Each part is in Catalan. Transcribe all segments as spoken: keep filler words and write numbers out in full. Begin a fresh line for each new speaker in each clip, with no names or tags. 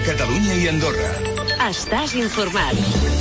Catalunya i Andorra.
Estàs informat.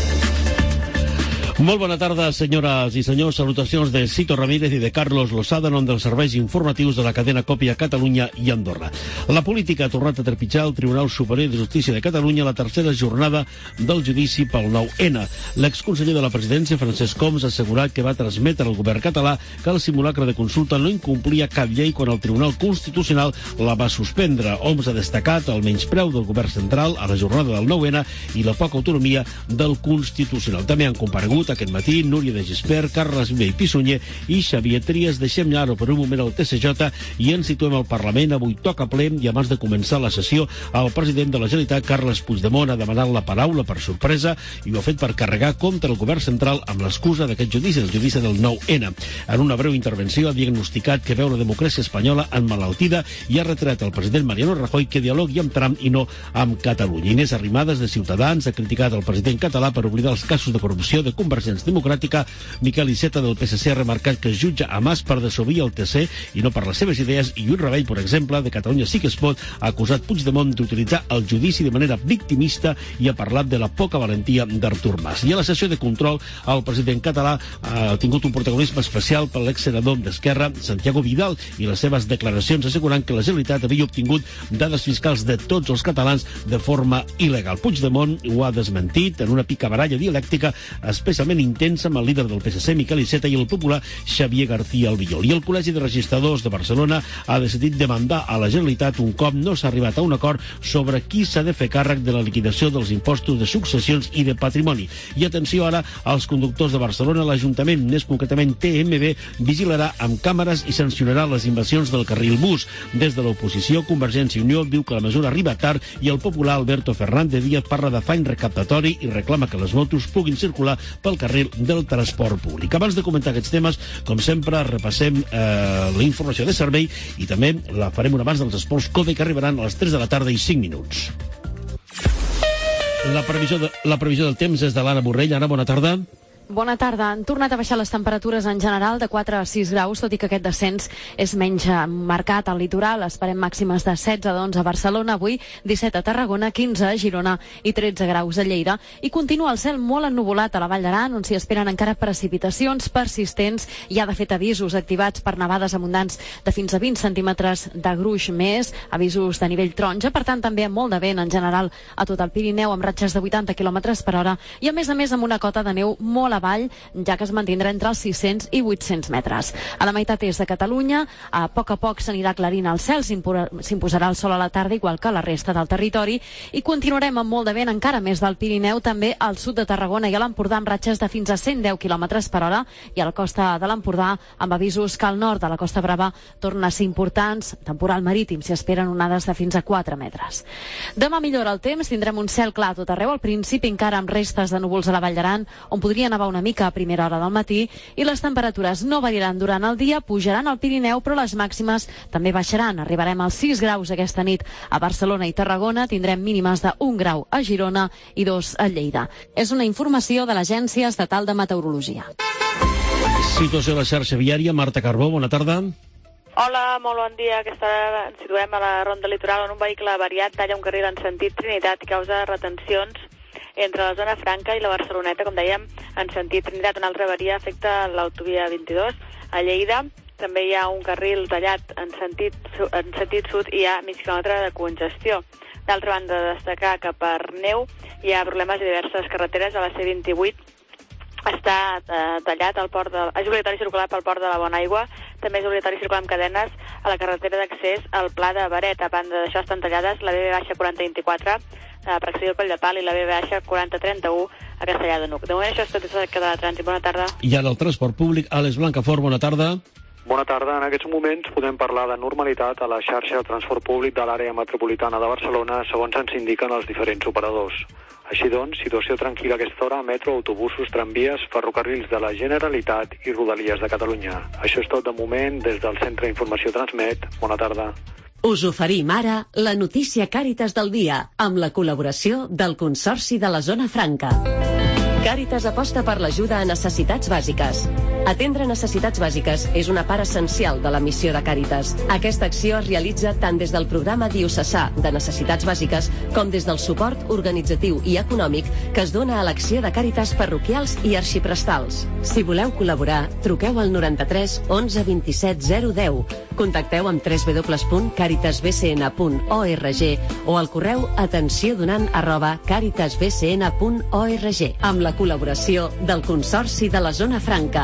Molt bona tarda, senyores i senyors. Salutacions de Cito Ramírez i de Carlos Losada, en nom dels serveis informatius de la cadena Còpia Catalunya i Andorra. La política ha tornat a trepitjar el Tribunal Superior de Justícia de Catalunya la tercera jornada del judici pel nou ene. L'exconseller de la presidència, Francesc Homs, ha assegurat que va transmetre al govern català que el simulacre de consulta no incomplia cap llei quan el Tribunal Constitucional la va suspendre. Homs ha destacat el menyspreu del govern central a la jornada del nou ene i la poca autonomia del Constitucional. També han comparegut aquest matí Núria de Gispert, Carles Viver i Pissunyer i Xavier Trias. Deixem ara per un moment el T C J i ens situem al Parlament. Avui toca ple i abans de començar la sessió el president de la Generalitat, Carles Puigdemont, ha demanat la paraula per sorpresa i ho ha fet per carregar contra el govern central amb l'excusa d'aquest judici, el judici del nou ene. En una breu intervenció ha diagnosticat que veu la democràcia espanyola emmalaltida i ha retret al president Mariano Rajoy que dialogui amb Trump i no amb Catalunya. Inés Arrimadas, de Ciutadans, ha criticat el president català per oblidar els casos de corrupció de Convergència Democràtica. Miquel Iceta, del P S C, ha remarcat que es jutja a Mas per desobeir el T C i no per les seves idees, i Lluís Rabell, per exemple, de Catalunya Sí que es pot, ha acusat Puigdemont d'utilitzar el judici de manera victimista i ha parlat de la poca valentia d'Artur Mas. I a la sessió de control, el president català ha tingut un protagonisme especial per l'exsenador d'Esquerra, Santiago Vidal, i les seves declaracions assegurant que la Generalitat havia obtingut dades fiscals de tots els catalans de forma il·legal. Puigdemont ho ha desmentit en una picabaralla dialèctica especialment intensa amb el líder del P S C, Miquel Iceta, i el popular Xavier García Albiol. I el Col·legi de Registradors de Barcelona ha decidit demandar a la Generalitat un cop no s'ha arribat a un acord sobre qui s'ha de fer càrrec de la liquidació dels impostos de successions i de patrimoni. I atenció ara als conductors de Barcelona. L'Ajuntament, més concretament T M B, vigilarà amb càmeres i sancionarà les invasions del carril bus. Des de l'oposició, Convergència i Unió diu que la mesura arriba tard i el popular Alberto Fernández Díaz parla d'afany recaptatori i reclama que les motos puguin circular pel carril del transport públic. Abans de comentar aquests temes, com sempre, repassem eh, la informació de servei i també la farem un abans dels esports COPE, que arribaran a les tres de la tarda i cinc minuts. La previsió, de, la previsió del temps és de l'Anna Borrell. Anna, bona tarda.
Bona tarda. Han tornat a baixar les temperatures en general de quatre a sis graus, tot i que aquest descens és menys marcat al litoral. Esperem màximes de setze a onze a Barcelona, avui disset a Tarragona, quinze a Girona i tretze graus a Lleida. I continua el cel molt ennuvolat a la Vall d'Aran, on s'hi esperen encara precipitacions persistents. Hi ha, de fet, avisos activats per nevades abundants de fins a vint centímetres de gruix més, avisos de nivell taronja. Per tant, també amb molt de vent en general a tot el Pirineu, amb ratxes de vuitanta quilòmetres per hora i, a més a més, amb una cota de neu molt avall, ja que es mantindrà entre els sis-cents i vuit-cents metres. A la meitat est de Catalunya, a poc a poc s'anirà aclarint el cel, s'imposarà el sol a la tarda, igual que a la resta del territori, i continuarem amb molt de vent encara més del Pirineu, també al sud de Tarragona i a l'Empordà, amb ratxes de fins a cent deu quilòmetres per hora, i a la costa de l'Empordà, amb avisos que al nord de la Costa Brava tornen a ser importants. Temporal marítim, s'hi esperen onades de fins a quatre metres. Demà millora el temps, tindrem un cel clar a tot arreu, al principi encara amb restes de núvols a la Vall d'Aran, on podria nevar una mica a primera hora del matí, i les temperatures no variaran durant el dia, pujaran al Pirineu, però les màximes també baixaran. Arribarem als sis graus aquesta nit a Barcelona i Tarragona, tindrem mínimes de un grau a Girona i dos a Lleida. És una informació de l'Agència Estatal de Meteorologia.
Situació a la xarxa viària. Marta Carbó, bona tarda.
Hola, molt bon dia. Aquesta hora ens situem a la Ronda Litoral, on un vehicle variat talla un carril en sentit Trinitat i causa retencions entre la zona franca i la Barceloneta, com dèiem, en sentit Trinitat. Una altra avaria afecta l'autovia vint-i-dos. A Lleida també hi ha un carril tallat en sentit, en sentit sud i hi ha mig quilòmetre de congestió. D'altra banda, destacar que per neu hi ha problemes a diverses carreteres. A la C vint-i-vuit està eh, tallat el port de... és obligatori circular pel port de la Bonaigua. També és obligatori circular amb cadenes a la carretera d'accés al Pla de Baret. A banda d'això estan tallades la B quaranta vint-i-quatre eh, per accedir al Coll de Pal i la B quaranta trenta-u a Castellà de Nuc. De moment això és tot, és de la trànsit. Bona tarda.
I ara el transport públic. Àlex Blancafort, bona tarda.
Bona tarda. En aquests moments podem parlar de normalitat a la xarxa de transport públic de l'àrea metropolitana de Barcelona, segons ens indiquen els diferents operadors. Així doncs, situació tranquil·la a aquesta hora, metro, autobusos, tramvies, ferrocarrils de la Generalitat i Rodalies de Catalunya. Això és tot de moment des del Centre d'Informació Transmet. Bona tarda.
Us oferim ara la notícia Càritas del dia, amb la col·laboració del Consorci de la Zona Franca. Càritas aposta per l'ajuda a necessitats bàsiques. Atendre necessitats bàsiques és una part essencial de la missió de Càritas. Aquesta acció es realitza tant des del programa diocesà de necessitats bàsiques com des del suport organitzatiu i econòmic que es dona a l'acció de Càritas parroquials i arxiprestals. Si voleu col·laborar, truqueu al noranta-tres onze vint-i-set zero deu, contacteu amb w w w punt caritas b c n punt org o al correu atenciódonant arroba caritas b c n punt org, amb la col·laboració del Consorci de la Zona Franca.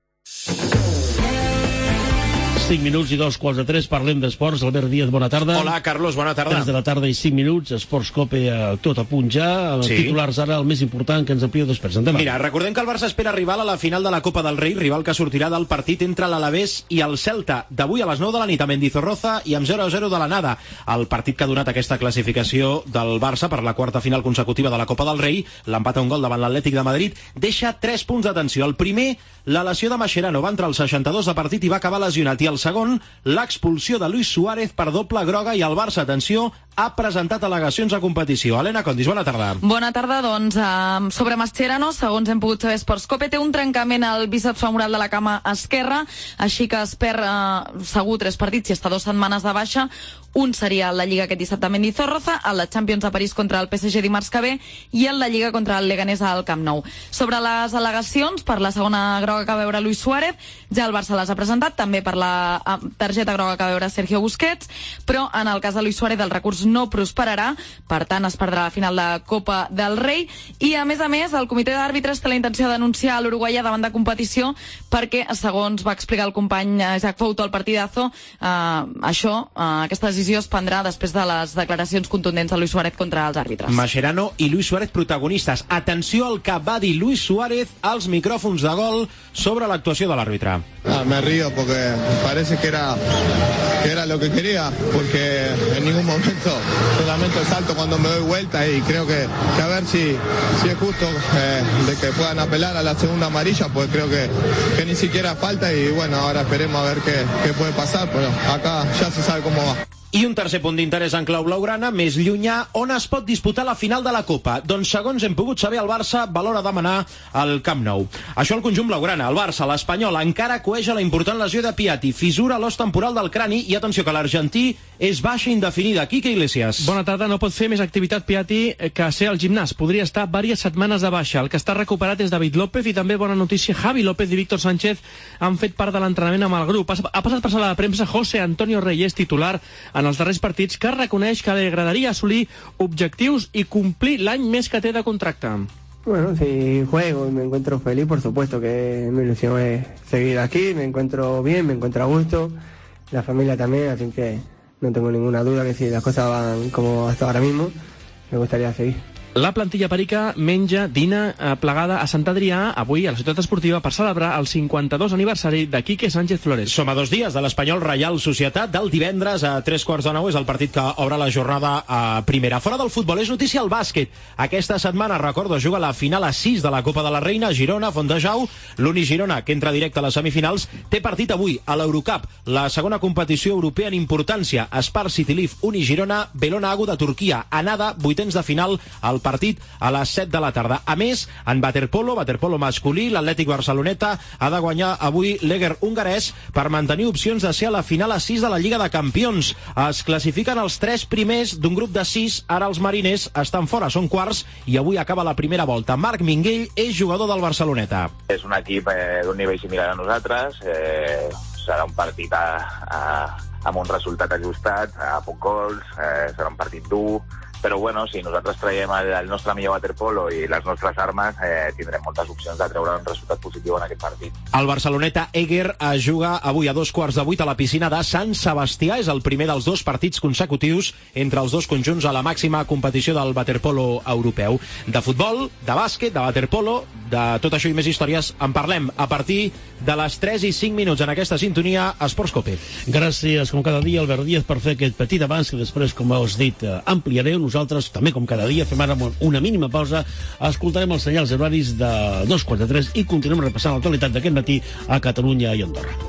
cinc minuts i dos quarts de tres, parlem d'esports. Albert Díaz, bona tarda.
Hola, Carlos, bona tarda.
tres de la tarda i cinc minuts, Esports Cope eh, tot a punt ja. Sí. Titulars ara, el més important, que ens amplieu després. Endavant.
Mira, recordem que el Barça espera rival a la final de la Copa del Rei, rival que sortirà del partit entre l'Alavés i el Celta, d'avui a les nou de la nit a Mendizorroza i amb zero a zero de l'anada. El partit que ha donat aquesta classificació del Barça per la quarta final consecutiva de la Copa del Rei, l'empat a un gol davant l'Atlètic de Madrid, deixa tres punts d'atenció. El primer, la lesió de Mascherano, va entrar al seixanta-dos de partit i va acabar lesionat, i el segon, l'expulsió de Luis Suárez per doble groga, i el Barça, atenció, ha presentat al·legacions a competició. Helena Condis, bona tarda.
Bona tarda, doncs, uh, sobre Mascherano, segons hem pogut saber, Esports Cope té un trencament al bíceps femoral de la cama esquerra, així que es perd uh, segur tres partits i està dues setmanes de baixa. Un seria la Lliga aquest dissabte a Mendizorroza, a la Champions de París contra el P S G dimarts que ve i en la Lliga contra el Leganés al Camp Nou. Sobre les al·legacions per la segona groga que va veure Luis Suárez, ja el Barça les ha presentat, també per la targeta groga que va veure Sergio Busquets, però en el cas de Luis Suárez el recurs no prosperarà, per tant es perdrà la final de Copa del Rei, i a més a més el comitè d'àrbitres té la intenció de denunciar l'uruguaià davant de competició perquè, segons va explicar el company Jacques Fouto al Partidazo, eh, això, eh, aquesta decisió es prendrà després de les declaracions contundents de Luis Suárez contra els àrbitres.
Mascherano i Luis Suárez protagonistes. Atenció al que va dir Luis Suárez als micròfons de Gol sobre l'actuació de l'àrbitre.
Ah, me río porque parece que era, que era lo que quería, porque en ningún momento solamente salto cuando me doy vuelta, y creo que, que a ver si, si es justo eh, de que puedan apelar a la segunda amarilla, pues creo que, que ni siquiera falta, y bueno, ahora esperemos a ver qué, qué puede pasar, pero acá ya se sabe cómo va.
I un tercer punt d'interès en clau blaugrana, més llunyà, on es pot disputar la final de la Copa. Doncs segons hem pogut saber, el Barça valora demanar al Camp Nou. Això el conjunt blaugrana, el Barça, l'Espanyol, encara coeja la important lesió de Piatti, fissura a l'os temporal del crani, i atenció que l'argentí és baixa indefinida. Quique Iglesias.
Bona tarda, no pot fer més activitat Piatti que ser al gimnàs. Podria estar diverses setmanes de baixa. El que està recuperat és David López, i també bona notícia, Javi López i Víctor Sánchez han fet part de l'entrenament amb el grup. Ha passat per sala de premsa José Antonio Reyes, titular en els darrers partits, que reconeix que li agradaria assolir objectius i complir l'any més que té de contracte.
Bueno, si juego y me encuentro feliz, por supuesto que mi ilusión es seguir aquí, me encuentro bien, me encuentro a gusto, la familia también, así que no tengo ninguna duda que si las cosas van como hasta ahora mismo, me gustaría seguir.
La plantilla perica menja, dina eh, plegada a Sant Adrià avui a la ciutat esportiva per celebrar el cinquanta-dos aniversari de Quique Sánchez Flores.
Som a dos dies de l'Espanyol Reial Societat. Del divendres a tres quarts de nou és el partit que obre la jornada a primera. Fora del futbol és notícia el bàsquet. Aquesta setmana, recordo, juga la final a sis de la Copa de la Reina, Girona, Fontejau. L'Uni Girona, que entra directe a les semifinals, té partit avui a l'Eurocup, la segona competició europea en importància. Spar City Leaf, Uni Girona, Belona Agu de Turquia. Anada, vuitens de final, al partit a les set de la tarda. A més, en waterpolo, waterpolo masculí, l'Atlètic Barceloneta ha de guanyar avui l'Eger hongarès per mantenir opcions de ser a la final a sis de la Lliga de Campions. Es classifiquen els tres primers d'un grup de sis. Ara els mariners estan fora, són quarts, i avui acaba la primera volta. Marc Minguell és jugador del Barceloneta.
És un equip eh, d'un nivell similar a nosaltres. Eh, serà un partit a, a, amb un resultat ajustat, a poc gols, eh, serà un partit dur, però bueno, si nosaltres traiem el, el nostre millor waterpolo i les nostres armes, eh, tindrem moltes opcions de treure un resultat positiu en aquest partit.
El Barceloneta Eger es juga avui a dos quarts de vuit a la piscina de Sant Sebastià. És el primer dels dos partits consecutius entre els dos conjunts a la màxima competició del waterpolo europeu. De futbol, de bàsquet, de waterpolo, de tot això i més històries en parlem a partir de les tres i cinc minuts en aquesta sintonia Esports Cope.
Gràcies, com cada dia, Albert Díaz, per fer aquest petit avanç que després, com us dit, ampliareu. Nosaltres, també com cada dia, fem ara una mínima pausa, escoltarem els senyals horaris de dos quarts de tres i continuem repassant l'actualitat d'aquest matí a Catalunya i Andorra.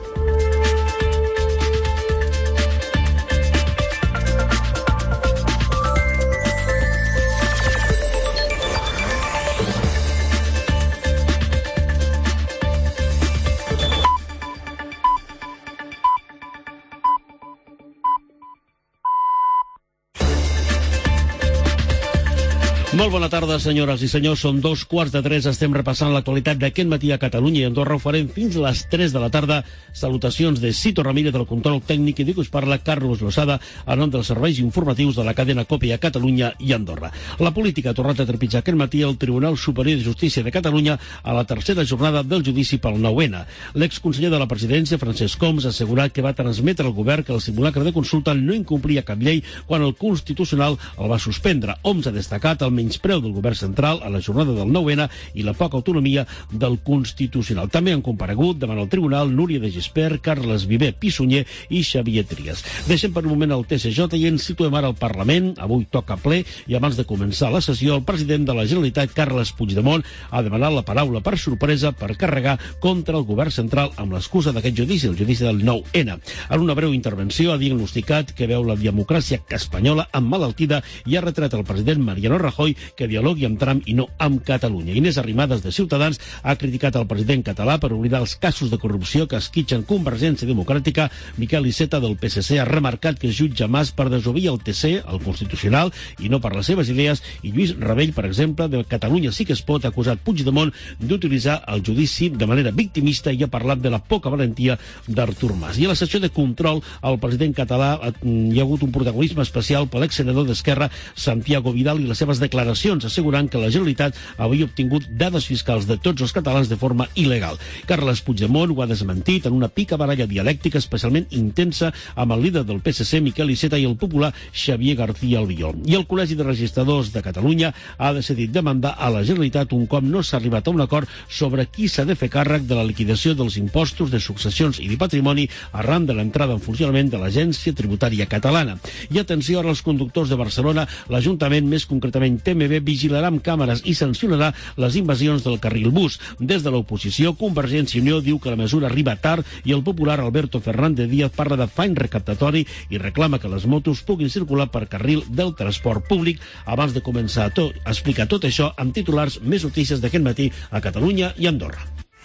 Molt bona tarda, senyores i senyors. Són dos quarts de tres. Estem repassant l'actualitat d'aquest matí a Catalunya i Andorra. Ho farem fins a les tres de la tarda. Salutacions de Cito Ramírez del control tècnic i dic us parla Carlos Losada a nom dels serveis informatius de la cadena COPE a Catalunya i Andorra. La política ha tornat a trepitjar aquest matí al Tribunal Superior de Justícia de Catalunya a la tercera jornada del judici pel nou ene. L'exconseller de la presidència, Francesc Homs, ha assegurat que va transmetre al govern que el simulacre de consulta no incomplia cap llei quan el Constitucional el va suspendre. Homs ha destacat el menyspreu del govern central a la jornada del nou ene i la poca autonomia del Constitucional. També han comparegut davant el tribunal Núria de Gispert, Carles Viver Pissunyer i Xavier Trias. Deixem per un moment el T C J i ens situem ara al Parlament. Avui toca ple i abans de començar la sessió el president de la Generalitat, Carles Puigdemont, ha demanat la paraula per sorpresa per carregar contra el govern central amb l'excusa d'aquest judici, el judici del nou ene. En una breu intervenció ha diagnosticat que veu la democràcia espanyola emmalaltida i ha retret al president Mariano Rajoy que dialogui amb Trump i no amb Catalunya. Inés Arrimadas, de Ciutadans, ha criticat el president català per oblidar els casos de corrupció que esquitxen Convergència Democràtica. Miquel Iceta, del P S C, ha remarcat que es jutja Mas per desobeir el T C, el Constitucional, i no per les seves idees. I Lluís Rabell, per exemple, de Catalunya Sí que es pot, ha acusat Puigdemont d'utilitzar el judici de manera victimista i ha parlat de la poca valentia d'Artur Mas. I a la sessió de control, el president català hi ha hagut un protagonisme especial per l'exsenador d'Esquerra, Santiago Vidal, i les seves declaracions, assegurant que la Generalitat havia obtingut dades fiscals de tots els catalans de forma il·legal. Carles Puigdemont ho ha desmentit en una picabaralla dialèctica especialment intensa amb el líder del P S C, Miquel Iceta, i el popular Xavier García Albiol. I el Col·legi de Registradors de Catalunya ha decidit demandar a la Generalitat un cop no s'ha arribat a un acord sobre qui s'ha de fer càrrec de la liquidació dels impostos de successions i de patrimoni arran de l'entrada en funcionament de l'Agència Tributària Catalana. I atenció ara als conductors de Barcelona. L'Ajuntament, més concretament T M B, vigilarà amb càmeres i sancionarà les invasions del carril bus. Des de l'oposició, Convergència i Unió diu que la mesura arriba tard i el popular Alberto Fernández Díaz parla d'afany recaptatori i reclama que les motos puguin circular per carril del transport públic. Abans de començar a, to a explicar tot això, amb titulars, més notícies d'aquest matí a Catalunya i Andorra.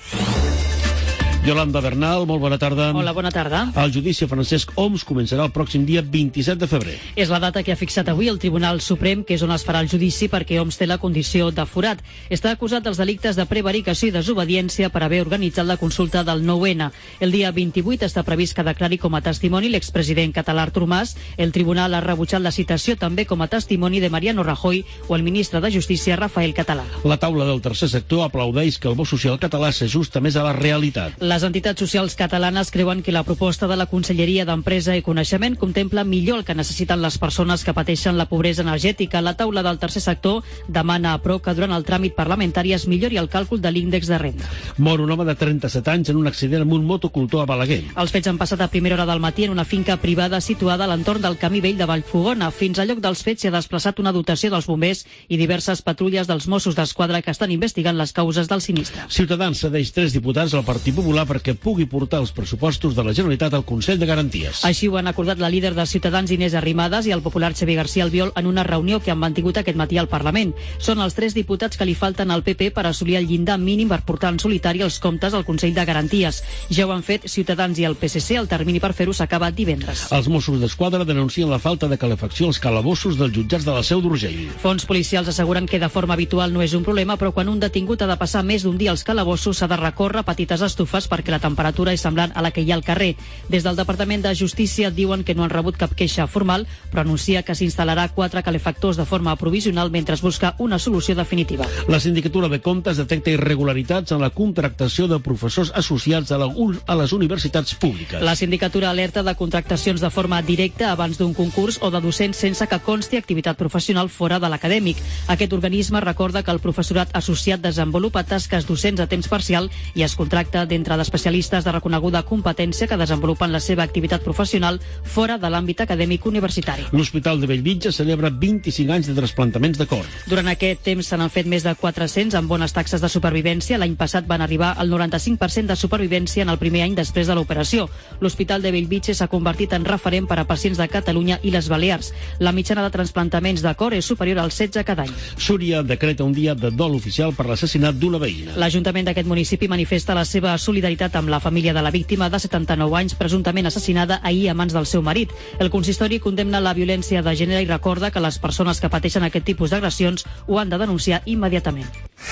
Yolanda Bernal, molt bona tarda.
Hola, bona tarda.
El judici a Francesc Homs començarà el pròxim dia vint-i-set de febrer.
És la data que ha fixat avui el Tribunal Suprem, que és on es farà el judici perquè Homs té la condició de forat. Està acusat dels delictes de prevaricació i desobediència per haver organitzat la consulta del nou ene. El dia vint-i-vuit està previst que declari com a testimoni l'expresident català Artur Mas. El tribunal ha rebutjat la citació també com a testimoni de Mariano Rajoy o el ministre de Justícia, Rafael Català.
La taula del tercer sector aplaudeix que el bo social català s'ajusta més a la realitat.
Les entitats socials catalanes creuen que la proposta de la Conselleria d'Empresa i Coneixement contempla millor el que necessiten les persones que pateixen la pobresa energètica. La taula del tercer sector demana a Pro que durant el tràmit parlamentari es millori el càlcul de l'índex de renda.
Mor un home de trenta-set anys en un accident amb un motocultor a Balaguer.
Els fets han passat a primera hora del matí en una finca privada situada a l'entorn del camí vell de Vallfogona. Fins al lloc dels fets s'hi ha desplaçat una dotació dels bombers i diverses patrulles dels Mossos d'Esquadra que estan investigant les causes del sinistre.
Ciutadans cedeix tres diputats al Partit Popular perquè pugui portar els pressupostos de la Generalitat al Consell de Garanties.
Així ho han acordat la líder de Ciutadans, Inés Arrimadas, i el popular Xavier García Albiol en una reunió que han mantingut aquest matí al Parlament. Són els tres diputats que li falten al P P per assolir el llindar mínim per portar en solitari els comptes al Consell de Garanties. Ja ho han fet Ciutadans i el P S C. El termini per fer-ho s'acaba divendres.
Els Mossos d'Esquadra denuncien la falta de calefacció als calabossos dels jutjats de la Seu d'Urgell.
Fons policials asseguren que de forma habitual no és un problema, però quan un detingut ha de passar més d'un dia als calabossos s'ha de recórrer a petites estufes perquè la temperatura és semblant a la que hi ha al carrer. Des del Departament de Justícia diuen que no han rebut cap queixa formal, però anuncia que s'instal·larà quatre calefactors de forma provisional mentre es busca una solució definitiva.
La Sindicatura de Comptes detecta irregularitats en la contractació de professors associats a, la, a les universitats públiques.
La Sindicatura alerta de contractacions de forma directa abans d'un concurs o de docents sense que consti activitat professional fora de l'acadèmic. Aquest organisme recorda que el professorat associat desenvolupa tasques docents a temps parcial i es contracta d'entre d'especialistes de reconeguda competència que desenvolupen la seva activitat professional fora de l'àmbit acadèmic universitari.
L'Hospital de Bellvitge celebra vint-i-cinc anys de trasplantaments de cor.
Durant aquest temps se n'han fet més de quatre-cents amb bones taxes de supervivència. L'any passat van arribar al noranta-cinc per cent de supervivència en el primer any després de l'operació. L'Hospital de Bellvitge s'ha convertit en referent per a pacients de Catalunya i les Balears. La mitjana de trasplantaments de cor és superior al setze cada any.
Súria decreta un dia de dol oficial per l'assassinat d'una veïna.
L'Ajuntament d'aquest municipi manifesta la seva solidaritat solidaritat amb la família de la víctima de setanta-nou anys, presumptament assassinada ahir a mans del seu marit. El consistori condemna la violència de gènere i recorda que les persones que pateixen aquest tipus d'agressions ho han de denunciar immediatament.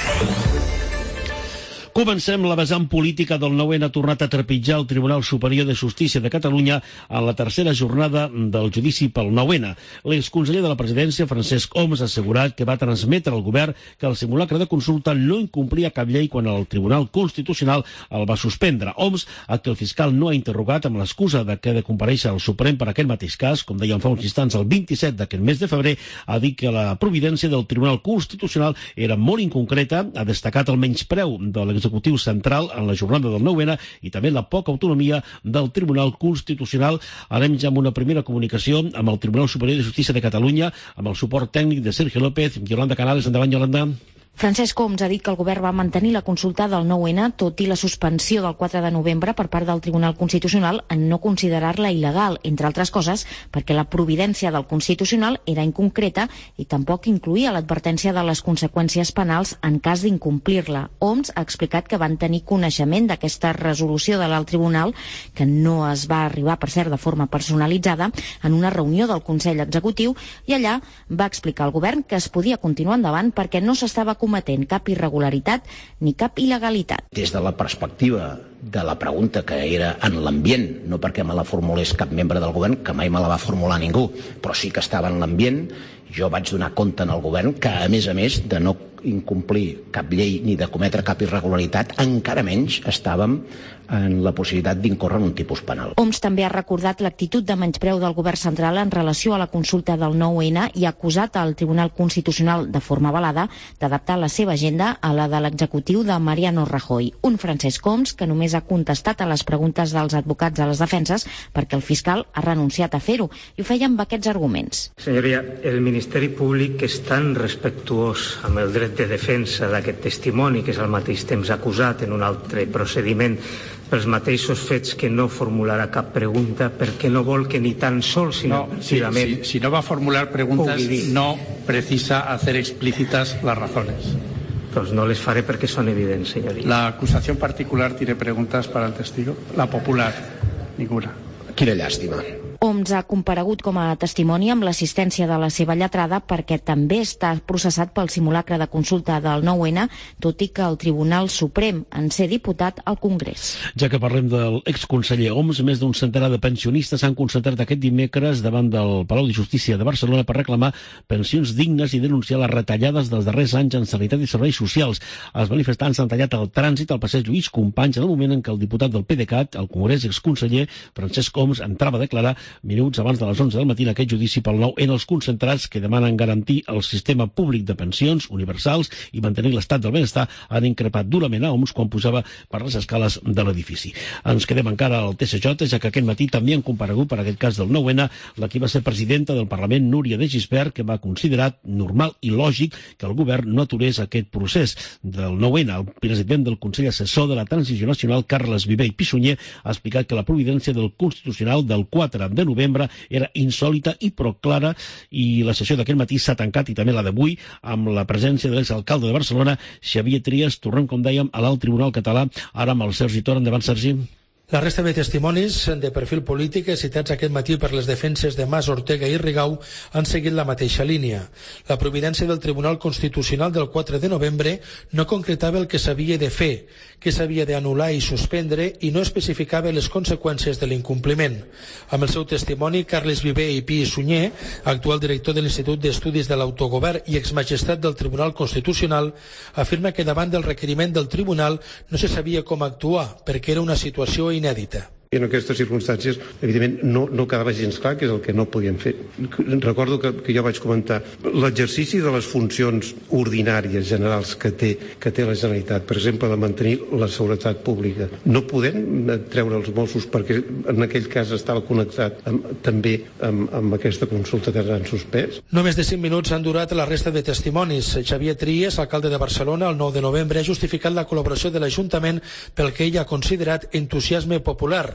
Comencem la vessant política del nou ena ha tornat a trepitjar el Tribunal Superior de Justícia de Catalunya en la tercera jornada del judici pel nou ena. L'exconseller de la presidència, Francesc Homs, ha assegurat que va transmetre al govern que el simulacre de consulta no incomplia cap llei quan el Tribunal Constitucional el va suspendre. Homs, a qui el fiscal no ha interrogat amb l'excusa de que ha de comparèixer al Suprem per aquest mateix cas, com dèiem fa uns instants, el vint-i-set d'aquest mes de febrer, ha dit que la providència del Tribunal Constitucional era molt inconcreta, ha destacat el menyspreu de l'executiu Executiu Central en la jornada del nou ena i també la poca autonomia del Tribunal Constitucional. Anem ja amb una primera comunicació amb el Tribunal Superior de Justícia de Catalunya, amb el suport tècnic de Sergio López. Yolanda Canales, endavant, Yolanda.
Francesc Homs ha dit que el govern va mantenir la consulta del nou ena, tot i la suspensió del quatre de novembre per part del Tribunal Constitucional en no considerar-la il·legal, entre altres coses perquè la providència del Constitucional era inconcreta i tampoc incluïa l'advertència de les conseqüències penals en cas d'incomplir-la. Homs ha explicat que van tenir coneixement d'aquesta resolució de l'alt tribunal, que no es va arribar, per cert, de forma personalitzada, en una reunió del Consell Executiu, i allà va explicar al govern que es podia continuar endavant perquè no s'estava cometent cap irregularitat ni cap il·legalitat.
Des de la perspectiva de la pregunta que era en l'ambient, no perquè me la formulés cap membre del govern, que mai me la va formular ningú, però sí que estava en l'ambient, jo vaig donar compte en el govern que, a més a més de no incomplir cap llei ni de cometre cap irregularitat, encara menys estàvem en la possibilitat d'incórrer en un tipus penal.
Homs també ha recordat l'actitud de menyspreu del govern central en relació a la consulta del nou ena i ha acusat al Tribunal Constitucional de forma velada d'adaptar la seva agenda a la de l'executiu de Mariano Rajoy. Un Francesc Homs que només ha contestat a les preguntes dels advocats a les defenses perquè el fiscal ha renunciat a fer-ho i ho feia amb aquests arguments.
Senyoria, el Ministeri Públic és tan respectuós amb el dret de defensa d'aquest testimoni, que és al mateix temps acusat en un altre procediment pels mateixos fets, que no formularà cap pregunta perquè no vol que ni tan sols
no, si, si, si no va a formular preguntas no precisa hacer explícitas las razones.
Pues no les faré perquè són evidents, senyoria.
¿La acusación particular tiene preguntas para el testigo? La popular, ninguna.
Quina llàstima.
Homs ha comparegut com a testimoni amb l'assistència de la seva lletrada perquè també està processat pel simulacre de consulta del nou ena, tot i que el Tribunal Suprem en ser diputat al Congrés.
Ja que parlem del exconseller Homs, més d'un centenar de pensionistes s'han concentrat aquest dimecres davant del Palau de Justícia de Barcelona per reclamar pensions dignes i denunciar les retallades dels darrers anys en sanitat i serveis socials. Els manifestants han tallat el trànsit al passeig Lluís Companys en el moment en què el diputat del PDeCAT, al Congrés exconseller Francesc Homs, entrava a declarar minuts abans de les onze del matí en aquest judici pel nou ena els concentrats que demanen garantir el sistema públic de pensions universals i mantenir l'estat del benestar han increpat durament a Homs quan pujava per les escales de l'edifici. Ens quedem encara al T S J, ja que aquest matí també han comparegut per aquest cas del nou ena la que va ser presidenta del Parlament, Núria de Gispert, que va considerar normal i lògic que el govern no aturés aquest procés del nou ena. El president del Consell Assessor de la Transició Nacional, Carles Viver i Pissunyer, ha explicat que la providència del Constitucional del quatre de novembre era insòlita i prou clara, i la sessió d'aquest matí s'ha tancat, i també la d'avui, amb la presència de l'exalcalde de Barcelona, Xavier Trias. Tornem, com dèiem, a l'alt Tribunal Català, ara amb el Sergi Tor. Endavant, Sergi.
La resta de testimonis de perfil polític citats aquest matí per les defenses de Mas, Ortega i Rigau han seguit la mateixa línia. La providència del Tribunal Constitucional del quatre de novembre no concretava el que s'havia de fer, que s'havia d'anul·lar i suspendre, i no especificava les conseqüències de l'incompliment. Amb el seu testimoni, Carles Viver i Pi Sunyer, actual director de l'Institut d'Estudis de l'Autogovern i exmagistrat del Tribunal Constitucional, afirma que davant del requeriment del Tribunal no se sabia com actuar perquè era una situació inèdita.
En aquestes circumstàncies, evidentment, no, no quedava gens clar que és el que no podíem fer. Recordo que, que jo vaig comentar l'exercici de les funcions ordinàries generals que té, que té la Generalitat, per exemple, de mantenir la seguretat pública. No podem treure els Mossos perquè en aquell cas estava connectat amb, també amb, amb aquesta consulta que han suspès.
No més de cinc minuts han durat la resta de testimonis. Xavier Trias, alcalde de Barcelona, el nou de novembre, ha justificat la col·laboració de l'Ajuntament pel que ell ha considerat entusiasme popular,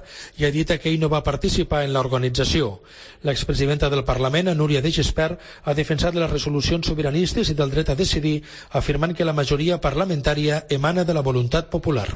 i ha dit que ell no va participar en l'organització. L'expresidenta del Parlament, Núria de Gispert, ha defensat les resolucions sobiranistes i del dret a decidir, afirmant que la majoria parlamentària emana de la voluntat popular.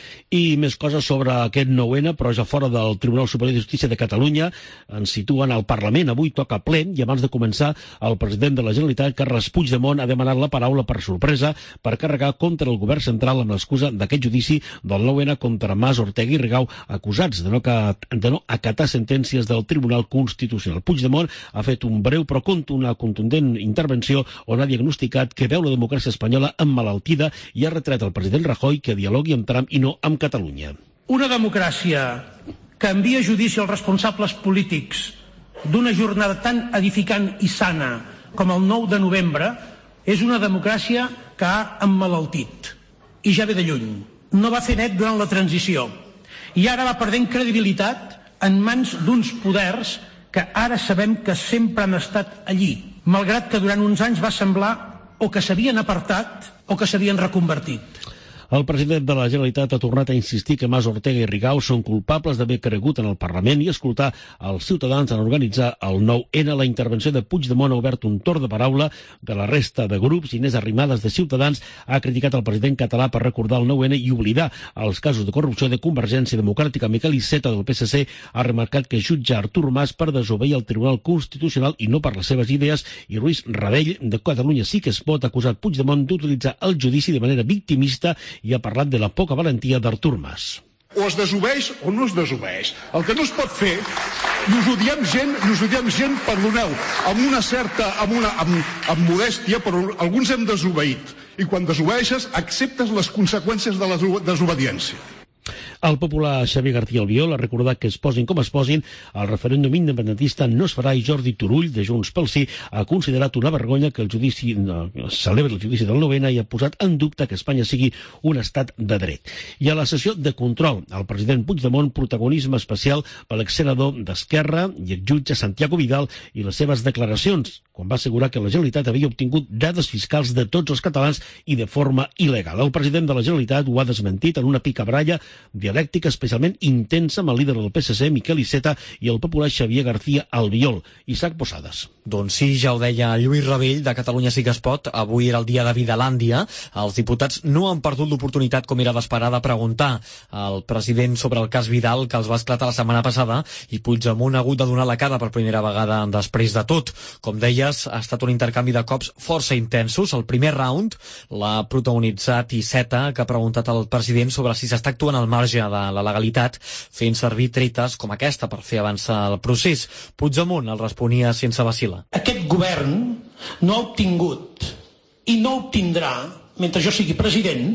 I més coses sobre aquest nou ena, però ja fora del Tribunal Superior de Justícia de Catalunya. Ens situen al Parlament. Avui toca ple i abans de començar el president de la Generalitat, Carles Puigdemont, ha demanat la paraula per sorpresa per carregar contra el govern central amb l'excusa d'aquest judici del nou ena contra Mas, Ortega i Rigau, acusats de no, de no acatar sentències del Tribunal Constitucional. Puigdemont ha fet un breu però una contundent intervenció on ha diagnosticat que veu la democràcia espanyola emmalaltida i ha retret al president Rajoy que dialogui amb Trump i no amb Catalunya.
Una democràcia que envia a judici els responsables polítics d'una jornada tan edificant i sana com el nou de novembre és una democràcia que ha emmalaltit. I ja ve de lluny. No va fer net durant la transició. I ara va perdent credibilitat en mans d'uns poders que ara sabem que sempre han estat allí, malgrat que durant uns anys va semblar o que s'havien apartat o que s'havien reconvertit.
El president de la Generalitat ha tornat a insistir que Mas, Ortega i Rigau són culpables d'haver cregut en el Parlament i escoltar els ciutadans en organitzar el nou ena. La intervenció de Puigdemont ha obert un torn de paraula de la resta de grups. Inés Arrimadas, de Ciutadans, ha criticat el president català per recordar el nou ena i oblidar els casos de corrupció de Convergència Democràtica. Miquel Iceta, del P S C, ha remarcat que jutja Artur Mas per desobeir el Tribunal Constitucional i no per les seves idees, i Lluís Rabell, de Catalunya Sí que es pot, ha acusat Puigdemont d'utilitzar el judici de manera victimista i ha parlat de la poca valentia d'Artur Mas.
O es desobeeix o no es desobeeix. El que no es pot fer, i us ho diem gent, i us ho diem gent, perdoneu, amb una certa, amb, una, amb, amb modèstia, però alguns hem desobeït. I quan desobeeixes, acceptes les conseqüències de la desobediència.
El popular Xavier García Albiol ha recordat que es posin com es posin, el referèndum independentista no es farà, i Jordi Turull, de Junts pel Sí, ha considerat una vergonya que el judici no, celebri el judici del nou ena i ha posat en dubte que Espanya sigui un estat de dret. I a la sessió de control, el president Puigdemont, protagonisme especial per l'exsenador d'Esquerra i exjutge Santiago Vidal i les seves declaracions, quan va assegurar que la Generalitat havia obtingut dades fiscals de tots els catalans i de forma il·legal. El president de la Generalitat ho ha desmentit en una picabaralla dialèctica especialment intensa amb el líder del P S C, Miquel Iceta, i el popular Xavier García Albiol. Isaac Posades.
Doncs sí, ja ho deia Lluís Rabell, de Catalunya Sí que es pot. Avui era el dia de Vidalàndia. Els diputats no han perdut l'oportunitat, com era d'esperar, de preguntar al president sobre el cas Vidal, que els va esclatar la setmana passada, i Puigdemont ha hagut de donar la cara per primera vegada després de tot. Com deies, ha estat un intercanvi de cops força intensos. El primer round l'ha protagonitzat Iceta, que ha preguntat al president sobre si s'està actuant al marge de la legalitat, fent servir tretes com aquesta per fer avançar el procés. Puigdemont el responia sense vacil·lar.
Aquest govern no ha obtingut i no obtindrà, mentre jo sigui president,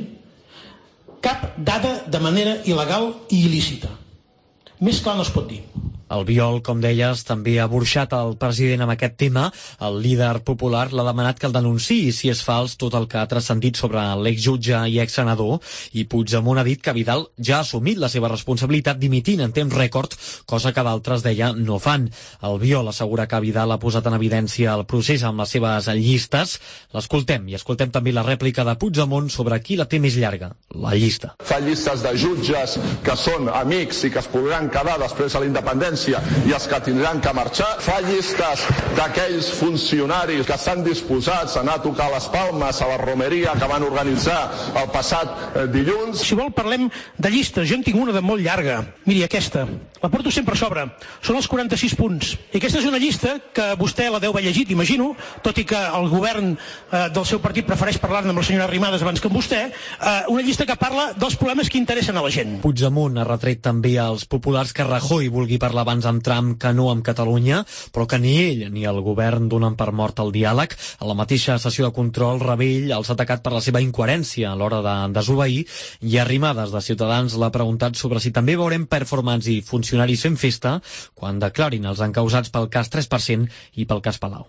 cap dada de manera il·legal i il·lícita. Més clar no es pot dir.
Albiol, com deies, també ha burxat el president amb aquest tema. El líder popular l'ha demanat que el denunciï si és fals tot el que ha transcendit sobre l'exjutge i exsenador, i Puigdemont ha dit que Vidal ja ha assumit la seva responsabilitat dimitint en temps rècord, cosa que d'altres, deia, no fan. Albiol assegura que Vidal ha posat en evidència el procés amb les seves llistes. L'escoltem, i escoltem també la rèplica de Puigdemont sobre qui la té més llarga, la llista.
Fa llistes de jutges que són amics i que es podran quedar després a la independència i els que tindran que marxar. Fa llistes d'aquells funcionaris que estan disposats a anar a tocar les palmes a la romeria que van organitzar el passat eh, dilluns.
Si vol parlem de llistes, jo en tinc una de molt llarga. Miri, aquesta, la porto sempre a sobre. Són els quaranta-sis punts. I aquesta és una llista que vostè la deu haver llegit, imagino, tot i que el govern eh, del seu partit prefereix parlar-ne amb la senyora Arrimadas abans que amb vostè, eh, una llista que parla dels problemes que interessen a la gent.
Puigdemont ha retret també als populars que Rajoy vulgui parlar abans amb Trump que no amb Catalunya, però que ni ell ni el govern donen per mort el diàleg. A la mateixa sessió de control, Rabell els ha atacat per la seva incoherència a l'hora de desobeir, i Arrimadas, de Ciutadans, l'ha preguntat sobre si també veurem performants i funcionaris fent festa quan declarin els encausats pel cas tres per cent i pel cas Palau.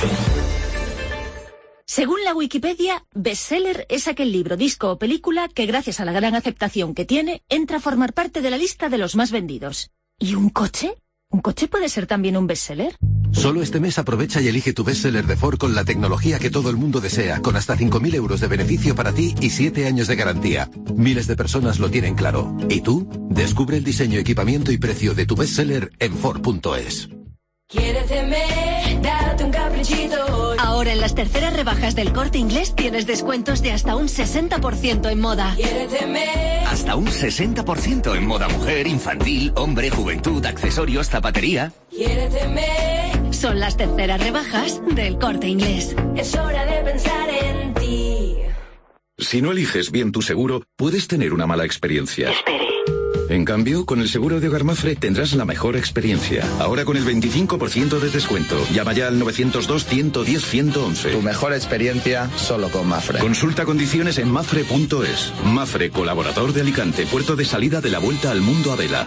Según la Wikipedia, bestseller es aquel libro, disco o película que, gracias a la gran aceptación que tiene, entra a formar parte de la lista de los más vendidos. ¿Y un coche? ¿Un coche puede ser también un bestseller?
Solo este mes aprovecha y elige tu bestseller de Ford con la tecnología que todo el mundo desea, con hasta cinco mil euros de beneficio para ti y siete años de garantía. Miles de personas lo tienen claro. ¿Y tú? Descubre el diseño, equipamiento y precio de tu bestseller en Ford punto es.
Quiéreteme, date un caprichito. Ahora en las terceras rebajas del Corte Inglés tienes descuentos de hasta un sesenta por ciento en moda. Quiéreteme.
Hasta un sesenta por ciento en moda mujer, infantil, hombre, juventud, accesorios, zapatería.
Quiéreteme. Son las terceras rebajas del Corte Inglés. Es hora de pensar en ti.
Si no eliges bien tu seguro, puedes tener una mala experiencia.
Espere.
En cambio, con el seguro de Hogar Mafre tendrás la mejor experiencia. Ahora con el veinticinco por ciento de descuento. Llama ya al novecientos dos, ciento diez, ciento once.
Tu mejor experiencia solo con Mafre.
Consulta condiciones en mafre punto es. Mafre, colaborador de Alicante, puerto de salida de la Vuelta al Mundo a vela.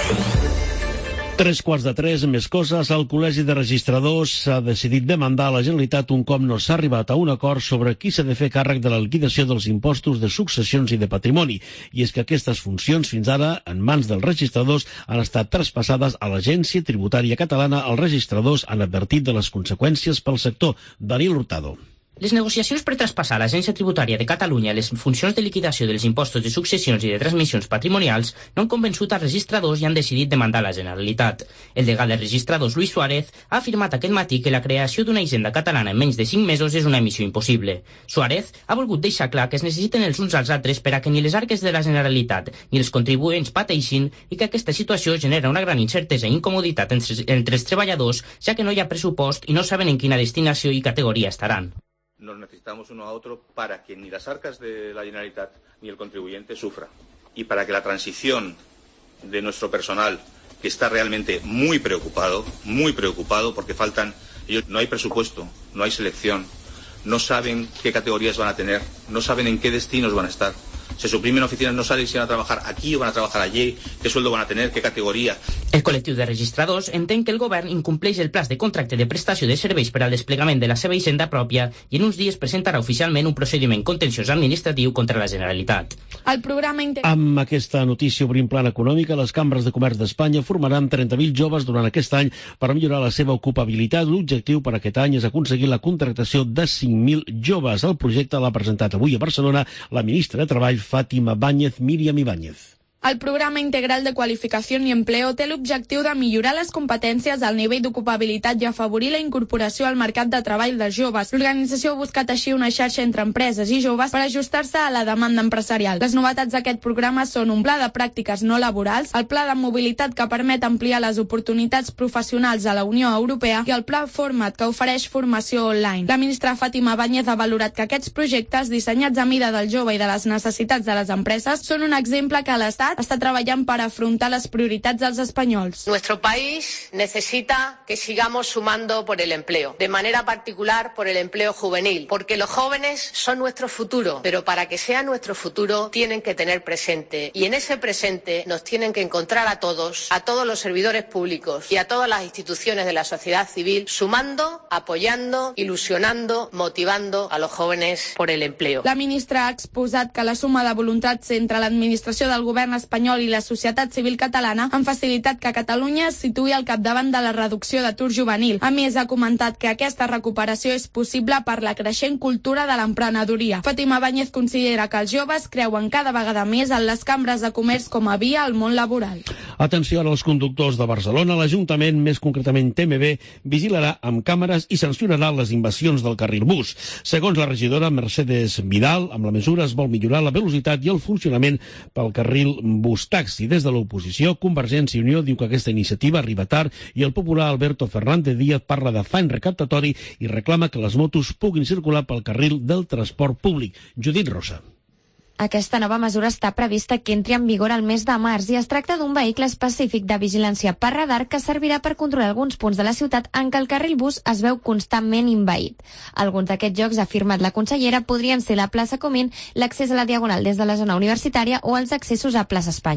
Tres quarts de tres, més coses. El Col·legi de Registradors s'ha decidit demandar a la Generalitat un cop no s'ha arribat a un acord sobre qui s'ha de fer càrrec de la liquidació dels impostos de successions i de patrimoni. I és que aquestes funcions, fins ara, en mans dels registradors, han estat traspassades a l'Agència Tributària Catalana. Els registradors han advertit de les conseqüències pel sector. Daniel Hurtado.
Les negociacions per traspassar a l'Agència Tributària de Catalunya les funcions de liquidació dels impostos de successions i de transmissions patrimonials no han convençut als registradors i han decidit demandar a la Generalitat. El degà de registradors, Luis Suárez, ha afirmat aquest matí que la creació d'una hisenda catalana en menys de cinc mesos és una missió impossible. Suárez ha volgut deixar clar que es necessiten els uns als altres per a que ni les arques de la Generalitat ni els contribuents pateixin i que aquesta situació genera una gran incertesa i incomoditat entre, entre els treballadors, ja que no hi ha pressupost i no saben en quina destinació i categoria estaran.
Nos necesitamos uno a otro para que ni las arcas de la Generalitat ni el contribuyente sufra. Y para que la transición de nuestro personal, que está realmente muy preocupado, muy preocupado porque faltan, ellos, no hay presupuesto, no hay selección, no saben qué categorías van a tener, no saben en qué destinos van a estar. Se suprimen oficinas, no saben si van a trabajar aquí o van a trabajar allí, qué sueldo van a tener, qué categoria.
El col·lectiu de registradors entén que el govern incompleix el plaç de contracte de prestació de serveis per al desplegament de la seva hisenda pròpia i en uns dies presentarà oficialment un procediment contenciós administratiu contra la Generalitat.
El programa inter...
Amb aquesta notícia obrim plana econòmica, les cambres de comerç d'Espanya formaran trenta mil joves durant aquest any per millorar la seva ocupabilitat. L'objectiu per aquest any és aconseguir la contractació de cinc mil joves. El projecte l'ha presentat avui a Barcelona la ministra de Treball, Fátima Báñez, Míriam Ibáñez.
El programa integral de qualificació i empleo té l'objectiu de millorar les competències al nivell d'ocupabilitat i afavorir la incorporació al mercat de treball dels joves. L'organització ha buscat així una xarxa entre empreses i joves per ajustar-se a la demanda empresarial. Les novetats d'aquest programa són un pla de pràctiques no laborals, el pla de mobilitat que permet ampliar les oportunitats professionals a la Unió Europea i el pla Format que ofereix formació online. La ministra Fátima Báñez ha valorat que aquests projectes, dissenyats a mida del jove i de les necessitats de les empreses, són un exemple que l'Estat está trabajando para afrontar las prioridades de los españoles.
Nuestro país necesita que sigamos sumando por el empleo, de manera particular por el empleo juvenil, porque los jóvenes son nuestro futuro, pero para que sea nuestro futuro tienen que tener presente, y en ese presente nos tienen que encontrar a todos, a todos los servidores públicos y a todas las instituciones de la sociedad civil, sumando, apoyando, ilusionando, motivando a los jóvenes por el empleo.
La ministra ha exposat que la suma de voluntats entre l'administració del govern espanyol i la societat civil catalana han facilitat que Catalunya es situï al capdavant de la reducció d'atur juvenil. A més, ha comentat que aquesta recuperació és possible per la creixent cultura de l'emprenedoria. Fátima Báñez considera que els joves creuen cada vegada més en les cambres de comerç com a via al món laboral.
Atenció ara als conductors de Barcelona. L'Ajuntament, més concretament T M B, vigilarà amb càmeres i sancionarà les invasions del carril bus. Segons la regidora Mercedes Vidal, amb la mesura es vol millorar la velocitat i el funcionament pel carril bus taxi. Des de l'oposició, Convergència i Unió diu que aquesta iniciativa arriba tard i el popular Alberto Fernández Díaz parla d'afany recaptatori i reclama que les motos puguin circular pel carril del transport públic. Judit Rosa.
Aquesta nova mesura està prevista que entri en vigor al mes de març i es tracta d'un vehicle específic de vigilància per radar que servirà per controlar alguns punts de la ciutat en què el carril bus es veu constantment invaït. Alguns d'aquests jocs, ha afirmat la consellera, podrien ser la plaça Comín, l'accés a la Diagonal des de la zona universitària o els accessos a plaça Espanya.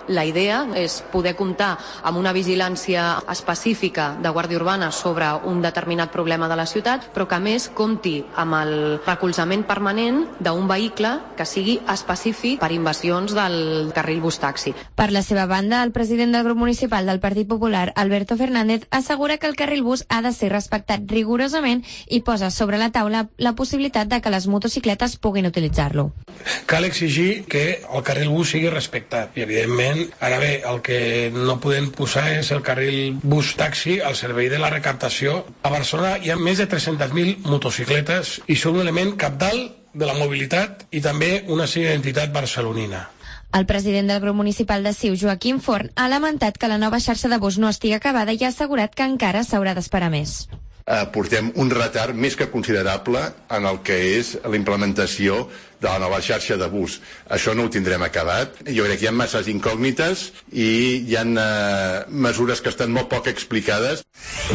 La idea és poder comptar amb una vigilància específica de Guàrdia Urbana sobre un determinat problema de la ciutat, però que a més compti amb el recolzament permanent d'un vehicle que sigui específic per invasions del carril bus-taxi.
Per la seva banda, el president del grup municipal del Partit Popular, Alberto Fernández, assegura que el carril bus ha de ser respectat rigorosament i posa sobre la taula la possibilitat de que les motocicletes puguin utilitzar-lo.
Cal exigir que el carril bus sigui respectat i, evidentment, ara bé, el que no podem posar és el carril bus-taxi al servei de la recaptació. A Barcelona hi ha més de tres-centes mil motocicletes i són un element cabdal de la mobilitat i també una identitat barcelonina.
El president del grup municipal de Siu, Joaquim Forn, ha lamentat que la nova xarxa de bus no estigui acabada i ha assegurat que encara s'haurà d'esperar més.
Eh, portem un retard més que considerable en el que és la implementació de la nova xarxa de bus. Això no ho tindrem acabat. Jo crec que hi ha masses incògnites i hi ha eh, mesures que estan molt poc explicades.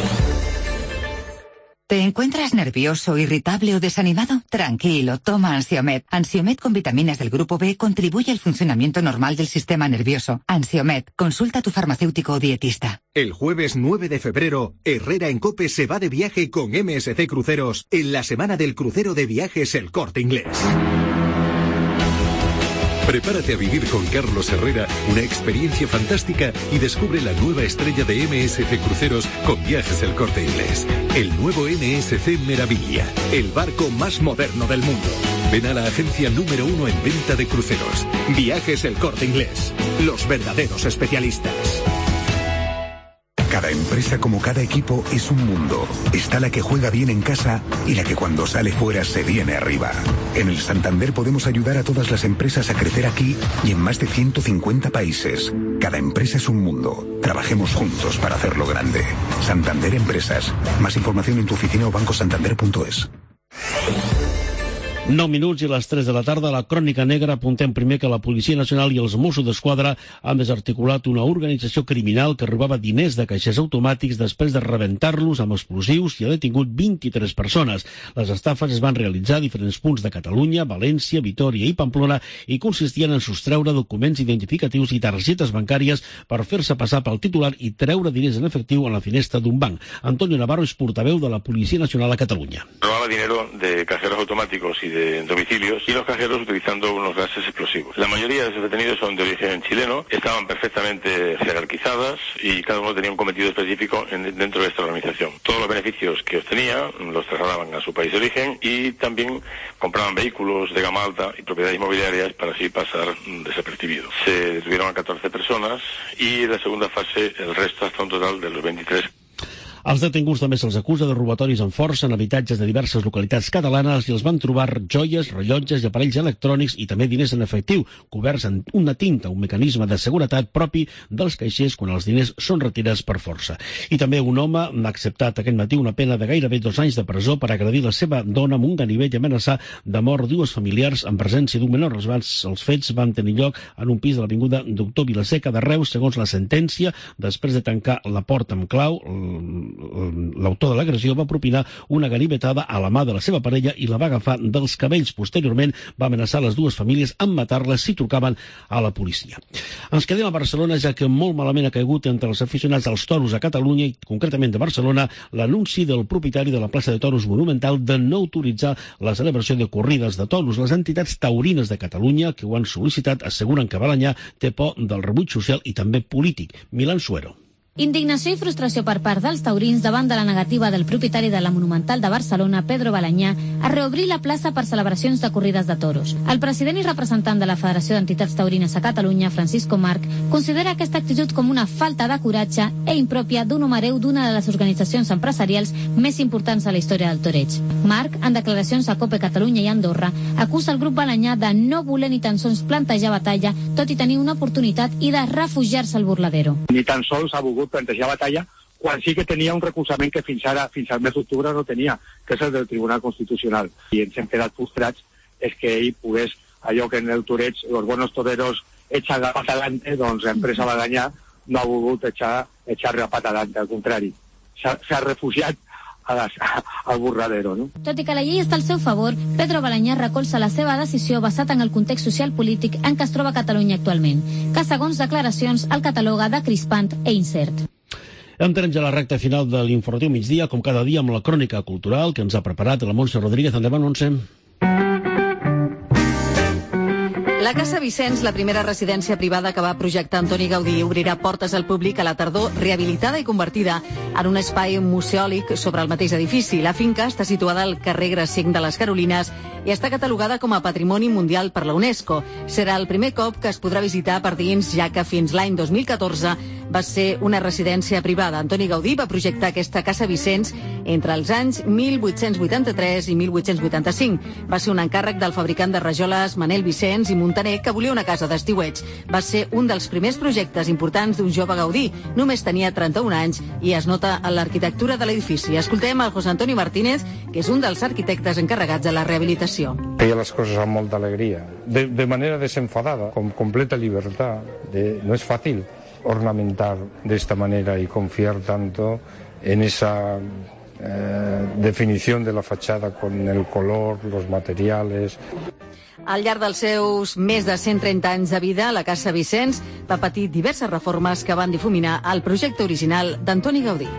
¿Te encuentras nervioso, irritable o desanimado? Tranquilo, toma Ansiomed. Ansiomed con vitaminas del grupo B contribuye al funcionamiento normal del sistema nervioso. Ansiomed, consulta a tu farmacéutico o dietista.
El jueves nueve de febrero, Herrera en COPE se va de viaje con M S C Cruceros en la semana del crucero de viajes El Corte Inglés.
Prepárate a vivir con Carlos Herrera una experiencia fantástica y descubre la nueva estrella de M S C Cruceros con Viajes El Corte Inglés. El nuevo M S C Meraviglia, el barco más moderno del mundo. Ven a la agencia número uno en venta de cruceros.
Viajes El Corte Inglés, los verdaderos especialistas.
Cada empresa, como cada equipo, es un mundo. Está la que juega bien en casa y la que cuando sale fuera se viene arriba. En el Santander podemos ayudar a todas las empresas a crecer aquí y en más de ciento cincuenta países. Cada empresa es un mundo. Trabajemos juntos para hacerlo grande. Santander Empresas. Más información en tu oficina o banco santander punto es.
nou minuts i les tres de la tarda, a la Crònica Negra apuntem primer que la Policia Nacional i els Mossos d'Esquadra han desarticulat una organització criminal que robava diners de caixers automàtics després de rebentar-los amb explosius i ha detingut vint-i-tres persones. Les estafes es van realitzar a diferents punts de Catalunya, València, Vitòria i Pamplona i consistien en sostreure documents identificatius i targetes bancàries per fer-se passar pel titular i treure diners en efectiu en la finestra d'un banc. Antonio Navarro és portaveu de la Policia Nacional a Catalunya.
Robaba dinero de cajeros automáticos y de de domicilios y los cajeros utilizando unos gases explosivos. La mayoría de esos detenidos son de origen chileno, estaban perfectamente jerarquizadas y cada uno tenía un cometido específico en, dentro de esta organización. Todos los beneficios que obtenía los trasladaban a su país de origen y también compraban vehículos de gama alta y propiedades inmobiliarias para así pasar desapercibidos. Se detuvieron a catorce personas y en la segunda fase el resto hasta un total de los veintitrés.
Els detinguts també se'ls acusa de robatoris amb força en habitatges de diverses localitats catalanes i els van trobar joies, rellotges i aparells electrònics i també diners en efectiu, coberts en una tinta, un mecanisme de seguretat propi dels caixers quan els diners són retirats per força. I també un home ha acceptat aquest matí una pena de gairebé dos anys de presó per agredir la seva dona amb un ganivet i amenaçar de mort dues familiars en presència d'un menor. Els, els fets van tenir lloc en un pis de l'avinguda Doctor Vilaseca de Reus, segons la sentència. Després de tancar la porta amb clau, l'autor de l'agressió va propinar una ganivetada a la mà de la seva parella i la va agafar dels cabells. Posteriorment va amenaçar les dues famílies amb matar-les si trucaven a la policia. Ens quedem a Barcelona, ja que molt malament ha caigut entre els aficionats als toros a Catalunya i concretament de Barcelona l'anunci del propietari de la plaça de toros Monumental de no autoritzar la celebració de corrides de toros. Les entitats taurines de Catalunya que ho han sol·licitat asseguren que Balañà té por del rebuig social i també polític. Milan Suero.
Indignació i frustració per part dels taurins davant de la negativa del propietari de la Monumental de Barcelona, Pedro Balañà, a reobrir la plaça per celebracions de corrides de toros. El president i representant de la Federació d'Entitats Taurines a Catalunya, Francisco Marc, considera aquesta actitud com una falta de coratge e impròpia d'un home hereu d'una de les organitzacions empresarials més importants a la història del toreig. Marc, en declaracions a COPE Catalunya i Andorra, acusa el grup Balañà de no voler ni tan sols plantejar batalla, tot i tenir una oportunitat, i de refugiar-se al burladero.
Ni tan sols ha volgut plantejar batalla quan sí que tenia un recolzament que fins ara, fins al mes d'octubre no tenia, que és el del Tribunal Constitucional. I ens hem quedat frustrats és que ell pogués, allò que en el toreig los buenos toreros echan la pata adelante, doncs l'empresa Balañà no ha volgut echar, echar la pata adelante, al contrari. S'ha refugiat a les, al borradero. No?
Tot i que la llei està al seu favor, Pedro Balañá recolza la seva decisió basat en el context social polític en què es troba Catalunya actualment, que segons declaracions el cataloga de crispant e incert.
Entrem ja a la recta final de l'informatiu migdia, com cada dia amb la crònica cultural que ens ha preparat la Montse Rodríguez. Endavant, Montse.
La Casa Vicenç, la primera residència privada que va projectar Antoni Gaudí, obrirà portes al públic a la tardor, rehabilitada i convertida en un espai museòlic sobre el mateix edifici. La finca està situada al carrer Gracinc de les Carolines i està catalogada com a Patrimoni Mundial per la UNESCO. Serà el primer cop que es podrà visitar per dins, ja que fins l'any dos mil catorze va ser una residència privada. Antoni Gaudí va projectar aquesta Casa Vicenç entre els anys mil vuit-cents vuitanta-tres i mil vuit-cents vuitanta-cinc. Va ser un encàrrec del fabricant de rajoles Manel Vicenç i Montaner, que volia una casa d'estiueig. Va ser un dels primers projectes importants d'un jove Gaudí. Només tenia trenta-un anys i es nota en l'arquitectura de l'edifici. Escoltem el José Antonio Martínez, que és un dels arquitectes encarregats de la rehabilitació.
Feia les coses amb molta alegria, de, de manera desenfadada, con completa libertad. De, no es fácil ornamentar de esta manera y confiar tanto en esa eh, definición de la fachada con el color, los materiales.
Al llarg dels seus més de cent trenta anys de vida, la Casa Vicenç va patir diverses reformes que van difuminar el projecte original d'Antoni Gaudí.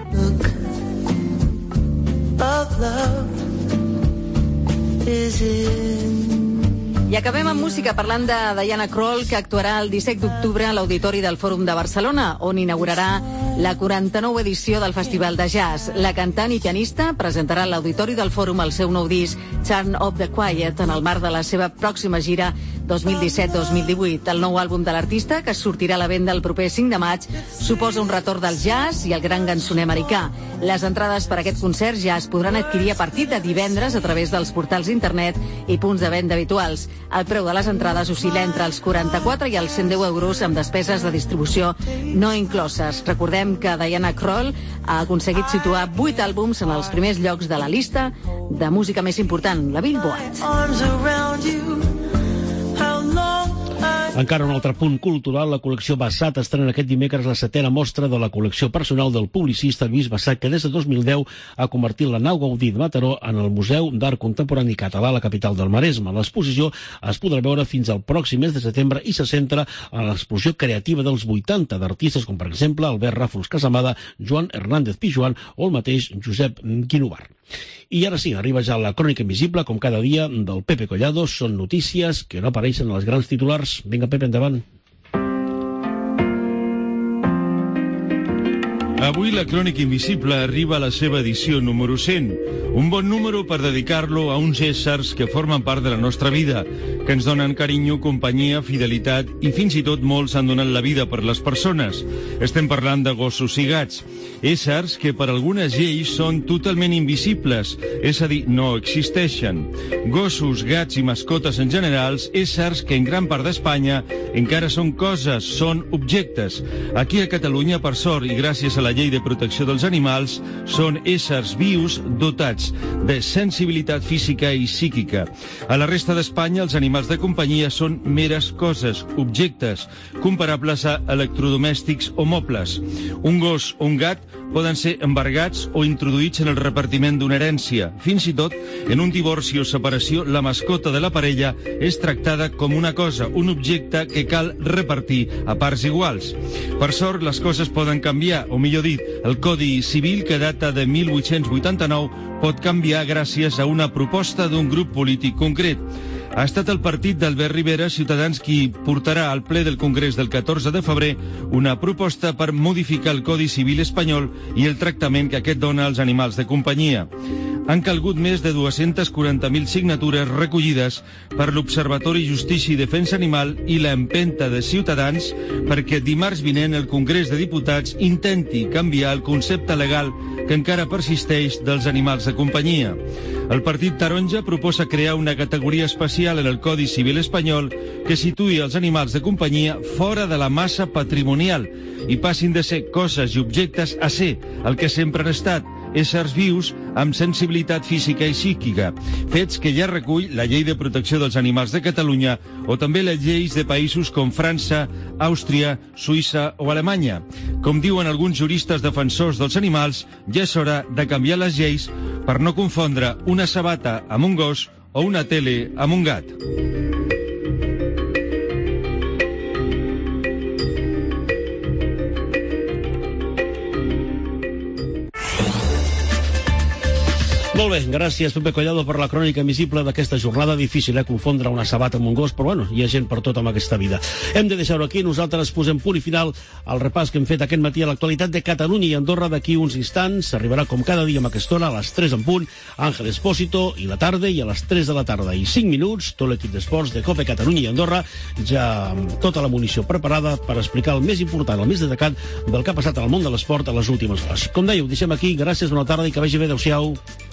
I acabem amb música parlant de Diana Krall, que actuarà el disset d'octubre a l'Auditori del Fòrum de Barcelona, on inaugurarà la quaranta-nova edició del Festival de Jazz. La cantant i pianista presentarà a l'Auditori del Fòrum el seu nou disc, Turn Up the Quiet, en el marc de la seva pròxima gira dos mil disset dos mil divuit. El nou àlbum de l'artista, que sortirà a la venda el proper cinc de maig, suposa un retorn del jazz i el gran cançoner americà. Les entrades per a aquest concert ja es podran adquirir a partir de divendres a través dels portals d'internet i punts de venda habituals. El preu de les entrades oscil·la entre els quaranta-quatre i els cent deu euros amb despeses de distribució no incloses. Recordem que Diana Krall ha aconseguit situar vuit àlbums en els primers llocs de la llista de música més important, la Billboard.
Encara un altre punt cultural, la col·lecció Bassat estrena aquest dimecres la setena mostra de la col·lecció personal del publicista Lluís Bassat, que des de dos mil deu ha convertit la nau Gaudí de Mataró en el Museu d'Art Contemporani Català a la capital del Maresme. L'exposició es podrà veure fins al pròxim mes de setembre i se centra en l'explosió creativa dels vuitanta d'artistes com, per exemple, Albert Ràfols Casamada, Joan Hernández Pijuan o el mateix Josep Guinovar. I ara sí, arriba ja la crònica invisible, com cada dia, del Pepe Collado. Són notícies que no apareixen a les grans titulars. Vinga, Pepe, endavant.
Avui la Crònica Invisible arriba a la seva edició número cent. Un bon número per dedicar-lo a uns éssers que formen part de la nostra vida, que ens donen carinyo, companyia, fidelitat i fins i tot molts han donat la vida per les persones. Estem parlant de gossos i gats. Éssers que per algunes lleis són totalment invisibles, és a dir, no existeixen. Gossos, gats i mascotes en generals, éssers que en gran part d'Espanya encara són coses, són objectes. Aquí a Catalunya, per sort i gràcies a la llei de protecció dels animals, són éssers vius dotats de sensibilitat física i psíquica. A la resta d'Espanya, els animals de companyia són meres coses, objectes, comparables a electrodomèstics o mobles. Un gos o un gat poden ser embargats o introduïts en el repartiment d'una herència. Fins i tot, en un divorci o separació, la mascota de la parella és tractada com una cosa, un objecte que cal repartir a parts iguals. Per sort, les coses poden canviar, o millor dit, el Codi Civil, que data de mil vuit-cents vuitanta-nou, pot canviar gràcies a una proposta d'un grup polític concret. Ha estat el partit d'Albert Rivera, Ciutadans, qui portarà al ple del Congrés del catorze de febrer una proposta per modificar el Codi Civil espanyol i el tractament que aquest dona als animals de companyia. Han calgut més de dues-centes quaranta mil signatures recollides per l'Observatori Justícia i Defensa Animal i l'empenta de Ciutadans perquè dimarts vinent el Congrés de Diputats intenti canviar el concepte legal que encara persisteix dels animals de companyia. El Partit Taronja proposa crear una categoria especial en el Codi Civil espanyol que situï els animals de companyia fora de la massa patrimonial i passin de ser coses i objectes a ser el que sempre han estat, éssers vius amb sensibilitat física i psíquica, fets que ja recull la Llei de Protecció dels Animals de Catalunya o també les lleis de països com França, Àustria, Suïssa o Alemanya. Com diuen alguns juristes defensors dels animals, ja és hora de canviar les lleis per no confondre una sabata amb un gos o una tele amb un gat.
Molt bé, gràcies Pepe Collado per la crònica invisible d'aquesta jornada. Difícil, eh, confondre una sabata amb un gos, però bueno, hi ha gent per tot amb aquesta vida. Hem de deixar-ho aquí, nosaltres posem punt i final al repàs que hem fet aquest matí a l'actualitat de Catalunya i Andorra. D'aquí uns instants arribarà com cada dia amb aquesta hora, a les tres en punt, Àngel Espósito i la tarda, i a les tres de la tarda i cinc minuts, tot l'equip d'esports de COPE Catalunya i Andorra, ja amb tota la munició preparada per explicar el més important, el més destacat del que ha passat al món de l'esport a les últimes hores. Com dèieu, deixem aquí, gràcies, bona tarda i que vagi bé, adeu-siau.